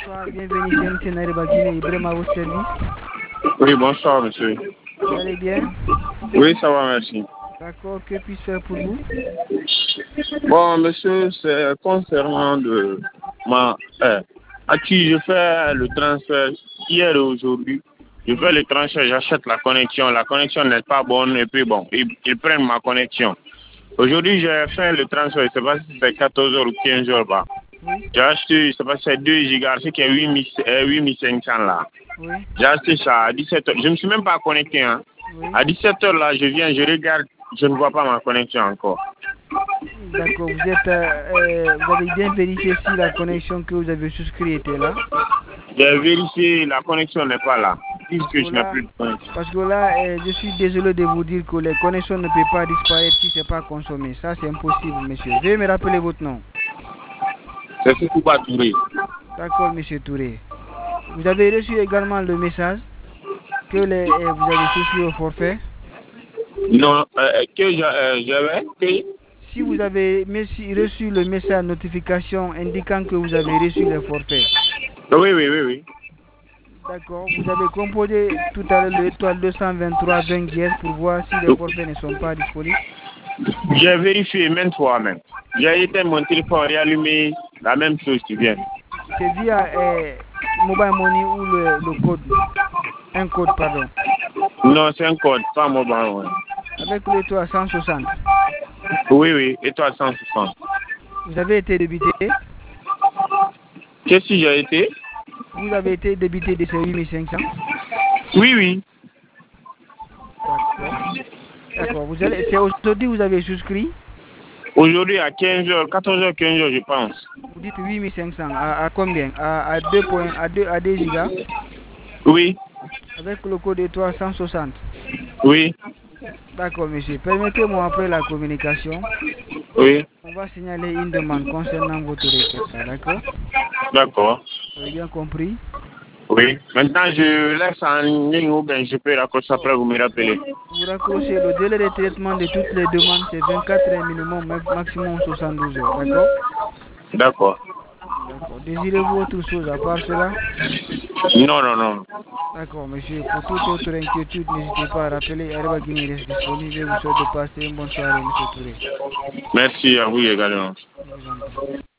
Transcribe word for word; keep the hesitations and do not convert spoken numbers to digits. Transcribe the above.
Bonsoir, bienvenue chez M C Nariba Guinée, Ibrahim à votre service. Oui, bonsoir, monsieur. Vous allez bien? Oui, ça va, merci. D'accord, que puis-je faire pour vous? Bon, monsieur, c'est concernant de ma... Euh, à qui je fais le transfert hier et aujourd'hui. Je fais le transfert, j'achète la connexion. La connexion n'est pas bonne et puis bon, ils, ils prennent ma connexion. Aujourd'hui, j'ai fait le transfert, je ne sais pas si c'est quatorze heures ou quinze heures. Bah. Oui. J'ai acheté, je ne sais pas si c'est deux gigas, c'est qui est huit mille cinq cents là. Oui. J'ai acheté ça à dix-sept heures. Je ne me suis même pas connecté. Hein. Oui. À dix-sept heures là, je viens, je regarde, je ne vois pas ma connexion encore. D'accord, vous êtes, euh, euh, vous avez bien vérifié si la connexion que vous avez souscrite était là? J'ai vérifié, la connexion n'est pas là. Parce Puisque que je n'ai là, plus de connexion. parce que là euh, je suis désolé de vous dire que les connexions ne peuvent pas disparaître si ce n'est pas consommé. Ça, c'est impossible, monsieur. Veuillez me rappeler votre nom. C'est Sekouba Touré. D'accord, monsieur Touré. Vous avez reçu également le message que les, euh, vous avez souscrit au forfait? Non, euh, que j'avais que... Si vous avez reçu le message notification indiquant que vous avez reçu le forfait. Oui, oui, oui, oui. D'accord. Vous avez composé tout à l'heure l'étoile deux cent vingt-trois vingt dièse pour voir si les forfaits ne sont pas disponibles. J'ai vérifié maintes fois même. J'ai éteint mon téléphone, réallumé, la même chose qui vient. C'est via euh, Mobile Money ou le, le code. Un code, pardon. Non, c'est un code, pas Mobile Money. Avec l'étoile cent soixante. Oui, oui, étoile cent soixante. Vous avez été débité? Qu'est-ce que j'ai été? Vous avez été débité de ces huit mille cinq cents? Oui, oui. D'accord. D'accord. Vous allez, c'est aujourd'hui que vous avez souscrit? Aujourd'hui à quinze heures, quatorze heures, quinze heures, je pense. Vous dites huit mille cinq cents. À, à combien? À, à deux points, à deux, à deux gigas? Oui. Avec le code étoile cent soixante. Oui. D'accord, monsieur. Permettez-moi après la communication. Oui. On va signaler une demande concernant votre requête. D'accord? D'accord. Vous avez bien compris? Oui. Maintenant, je laisse en ligne ou bien je peux raccrocher après, vous me rappelez. Vous raccrochez. Le délai de traitement de toutes les demandes, c'est vingt-quatre heures minimum, maximum soixante-douze heures. D'accord? D'accord. D'accord. Désirez-vous autre chose à part cela? Non, non, non. D'accord, monsieur. Pour toute autre inquiétude, n'hésitez pas à rappeler. Arriba Guinée reste disponible. Je vous souhaite de passer une bonne soirée, monsieur Touré. Merci à vous également. Je vous en prie.